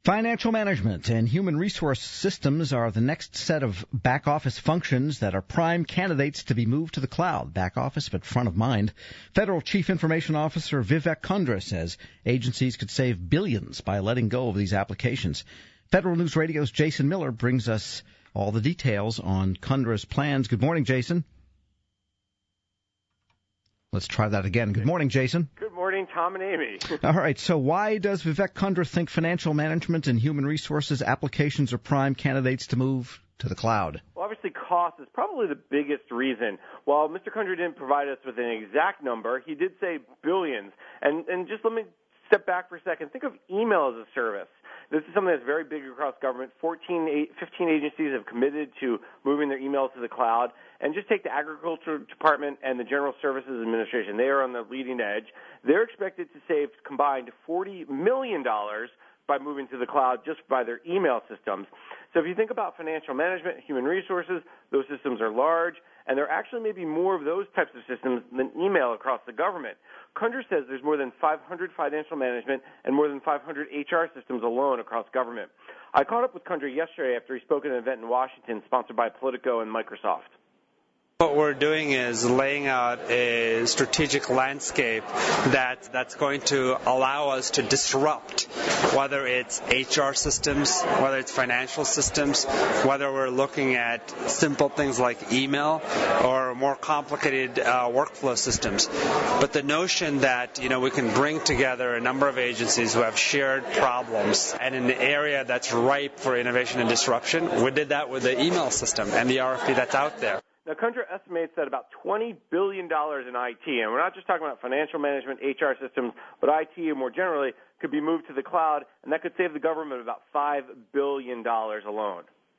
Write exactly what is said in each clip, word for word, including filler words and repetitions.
Financial management and human resource systems are the next set of back-office functions that are prime candidates to be moved to the cloud. Back office, but front of mind. Federal Chief Information Officer Vivek Kundra says agencies could save billions by letting go of these applications. Federal News Radio's Jason Miller brings us all the details on Kundra's plans. Good morning, Jason. Let's try that again. Good morning, Jason. Good morning, Tom and Amy. All right, so why does Vivek Kundra think financial management and human resources applications are prime candidates to move to the cloud? Well, obviously cost is probably the biggest reason. While Mister Kundra didn't provide us with an exact number, he did say billions. And, and just let me step back for a second. Think of email as a service. This is something that's very big across government. fourteen, fifteen agencies have committed to moving their emails to the cloud. And just take the Agriculture Department and the General Services Administration. They are on the leading edge. They're expected to save combined forty million dollars by moving to the cloud just by their email systems. So if you think about financial management, human resources, those systems are large, and there actually may be more of those types of systems than email across the government. Kundra says there's more than five hundred financial management and more than five hundred H R systems alone across government. I caught up with Kundra yesterday after he spoke at an event in Washington sponsored by Politico and Microsoft. What we're doing is laying out a strategic landscape that that's going to allow us to disrupt, whether it's H R systems, whether it's financial systems, whether we're looking at simple things like email or more complicated uh, workflow systems. But the notion that, you know, we can bring together a number of agencies who have shared problems and in an area that's ripe for innovation and disruption, we did that with the email system and the R F P that's out there. Now, Kundra estimates that about twenty billion dollars in I T, and we're not just talking about financial management, H R systems, but I T more generally, could be moved to the cloud, and that could save the government about five billion dollars alone.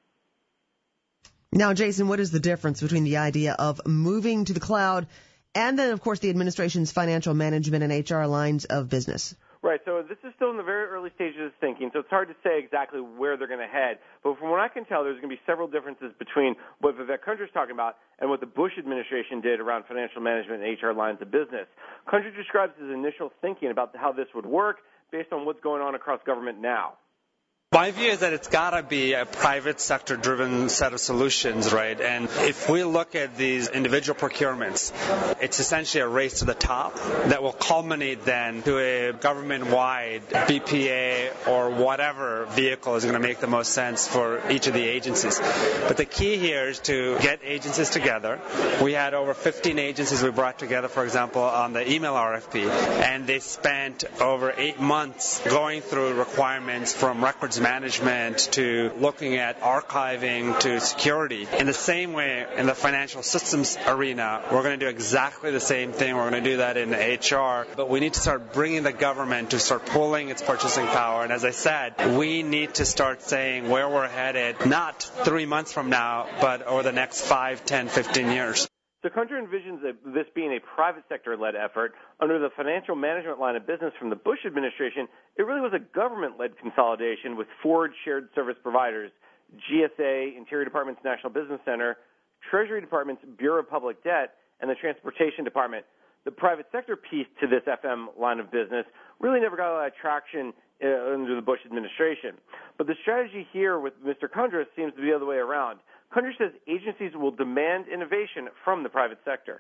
Now, Jason, what is the difference between the idea of moving to the cloud and then, of course, the administration's financial management and H R lines of business? Right, so this is still in the very early stages of thinking, so it's hard to say exactly where they're going to head. But from what I can tell, there's going to be several differences between what Vivek Kundra is talking about and what the Bush administration did around financial management and H R lines of business. Kundra describes his initial thinking about how this would work based on what's going on across government now. My view is that it's got to be a private sector-driven set of solutions, right? And if we look at these individual procurements, it's essentially a race to the top that will culminate then to a government-wide B P A or whatever vehicle is going to make the most sense for each of the agencies. But the key here is to get agencies together. We had over fifteen agencies we brought together, for example, on the email R F P, and they spent over eight months going through requirements from records management to looking at archiving to security. In the same way, in the financial systems arena, we're going to do exactly the same thing. We're going to do that in H R, but we need to start bringing the government to start pulling its purchasing power. And as I said, we need to start saying where we're headed, not three months from now, but over the next five, ten, fifteen years. So Kundra envisions this being a private sector-led effort. Under the financial management line of business from the Bush administration, it really was a government-led consolidation with four shared service providers, G S A, Interior Department's National Business Center, Treasury Department's Bureau of Public Debt, and the Transportation Department. The private sector piece to this F M line of business really never got a lot of traction uh, under the Bush administration. But the strategy here with Mister Kundra seems to be the other way around. Kundra says agencies will demand innovation from the private sector.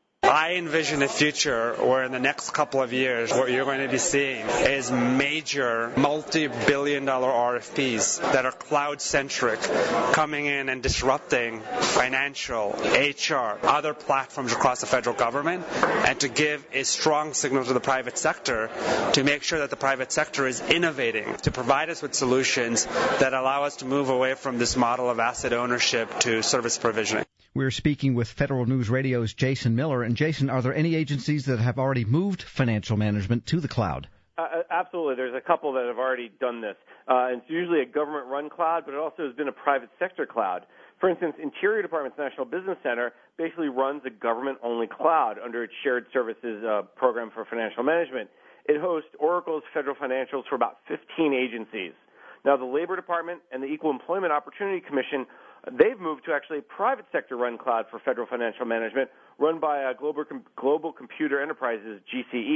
I envision a future where in the next couple of years what you're going to be seeing is major multi-billion dollar R F Ps that are cloud-centric coming in and disrupting financial, H R, other platforms across the federal government, and to give a strong signal to the private sector to make sure that the private sector is innovating, to provide us with solutions that allow us to move away from this model of asset ownership to service provisioning. We're speaking with Federal News Radio's Jason Miller. And Jason, are there any agencies that have already moved financial management to the cloud? Uh, absolutely. There's a couple that have already done this. Uh, it's usually a government-run cloud, but it also has been a private sector cloud. For instance, Interior Department's National Business Center basically runs a government-only cloud under its shared services uh, program for financial management. It hosts Oracle's federal financials for about fifteen agencies. Now, the Labor Department and the Equal Employment Opportunity Commission, they've moved to actually a private sector-run cloud for federal financial management run by uh, Global, Com- Global Computer Enterprises, G C E.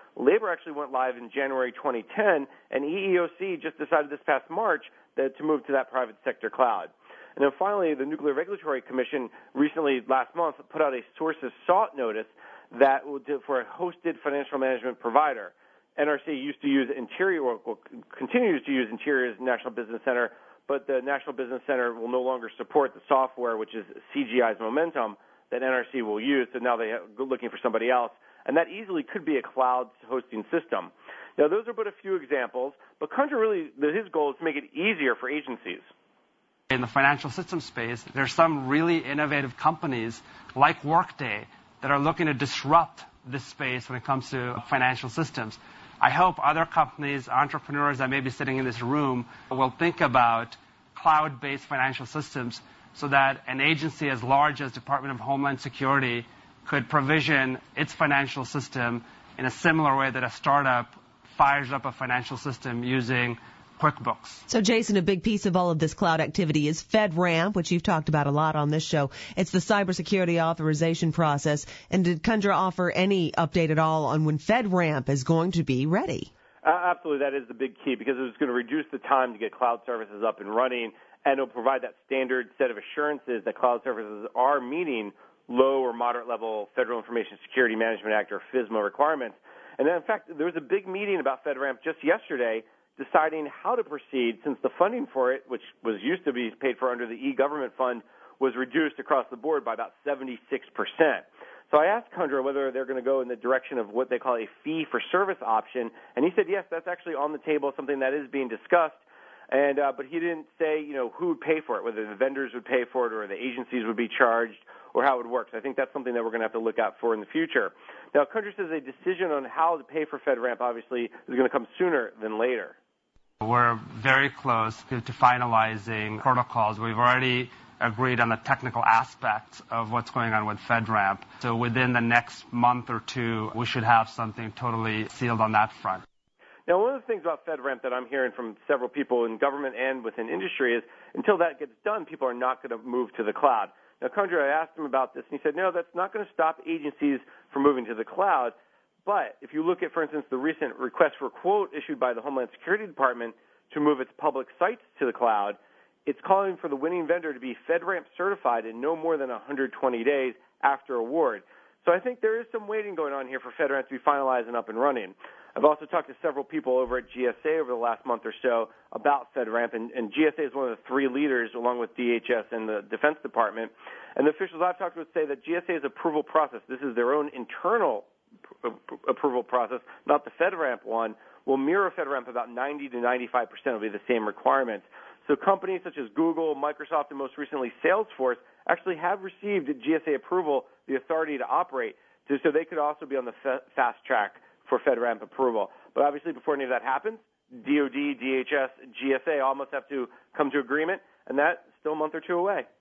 Labor actually went live in January twenty ten, and E E O C just decided this past March that to move to that private sector cloud. And then finally, the Nuclear Regulatory Commission recently, last month, put out a sources sought notice that will do for a hosted financial management provider. N R C used to use Interior, well, continues to use Interior's National Business Center, but the National Business Center will no longer support the software, which is C G I's Momentum, that N R C will use. So now they're looking for somebody else. And that easily could be a cloud hosting system. Now, those are but a few examples, but Kundra really, his goal is to make it easier for agencies. In the financial system space, there's some really innovative companies like Workday that are looking to disrupt this space when it comes to financial systems. I hope other companies, entrepreneurs that may be sitting in this room will think about cloud-based financial systems so that an agency as large as Department of Homeland Security could provision its financial system in a similar way that a startup fires up a financial system using QuickBooks. So, Jason, a big piece of all of this cloud activity is FedRAMP, which you've talked about a lot on this show. It's the cybersecurity authorization process. And did Kundra offer any update at all on when FedRAMP is going to be ready? Uh, absolutely. That is the big key because it's going to reduce the time to get cloud services up and running, and it'll provide that standard set of assurances that cloud services are meeting low or moderate level Federal Information Security Management Act or FISMA requirements. And then, in fact, there was a big meeting about FedRAMP just yesterday deciding how to proceed since the funding for it, which was used to be paid for under the e-government fund, was reduced across the board by about seventy-six percent. So I asked Kundra whether they're going to go in the direction of what they call a fee-for-service option, and he said, yes, that's actually on the table, something that is being discussed. And uh, but he didn't say, you know, who would pay for it, whether the vendors would pay for it or the agencies would be charged or how it would work. So I think that's something that we're going to have to look out for in the future. Now, Kundra says a decision on how to pay for FedRAMP obviously is going to come sooner than later. We're very close to, to finalizing protocols. We've already agreed on the technical aspects of what's going on with FedRAMP. So within the next month or two, we should have something totally sealed on that front. Now, one of the things about FedRAMP that I'm hearing from several people in government and within industry is until that gets done, people are not going to move to the cloud. Now, Kundra, I asked him about this, and he said, no, that's not going to stop agencies from moving to the cloud. But if you look at, for instance, the recent request for quote issued by the Homeland Security Department to move its public sites to the cloud, it's calling for the winning vendor to be FedRAMP certified in no more than one hundred twenty days after award. So I think there is some waiting going on here for FedRAMP to be finalized and up and running. I've also talked to several people over at G S A over the last month or so about FedRAMP, and, and G S A is one of the three leaders along with D H S and the Defense Department. And the officials I've talked with say that G S A's approval process, this is their own internal approval process, not the FedRAMP one, will mirror FedRAMP about ninety to ninety-five percent will be the same requirements. So companies such as Google, Microsoft, and most recently Salesforce actually have received G S A approval, the authority to operate, to, so they could also be on the fa- fast track for FedRAMP approval. But obviously before any of that happens, D O D, D H S, G S A all must have to come to agreement, and that's still a month or two away.